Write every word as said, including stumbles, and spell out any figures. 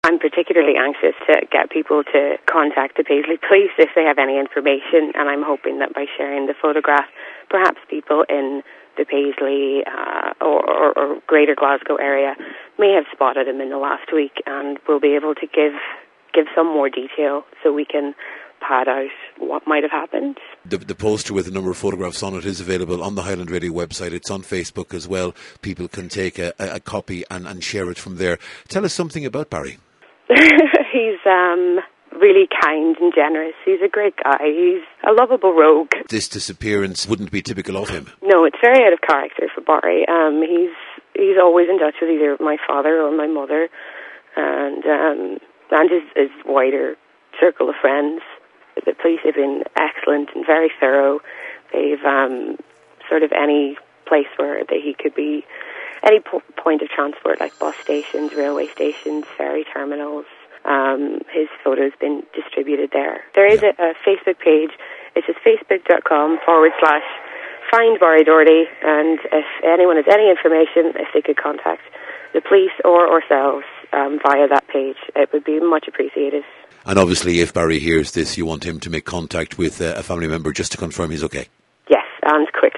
I'm particularly anxious to get people to contact the Paisley Police if they have any information, and I'm hoping that by sharing the photograph, perhaps people in the Paisley uh, or, or, or Greater Glasgow area may have spotted him in the last week and will be able to give give some more detail so we can pad out what might have happened. The, the poster with a number of photographs on it is available on the Highland Radio website. It's on Facebook as well. People can take a, a copy and, and share it from there. Tell us something about Barry. He's um, really kind and generous. He's a great guy. He's a lovable rogue. This disappearance wouldn't be typical of him. No, it's very out of character for Barry. Um, he's he's always in touch with either my father or my mother, and um, and his, his wider circle of friends. The police have been excellent and very thorough. They've um, sort of any place where that he could be, any po- point of transport like bus stations, railway stations, ferry terminals. Um, his photo's been distributed there. There is yeah. a, a Facebook page. It's just facebook.com forward slash find Barry Doherty, and if anyone has any information, if they could contact the police or ourselves um, via that page, it would be much appreciated. And obviously, if Barry hears this, you want him to make contact with uh, a family member just to confirm he's okay. Yes, and quick.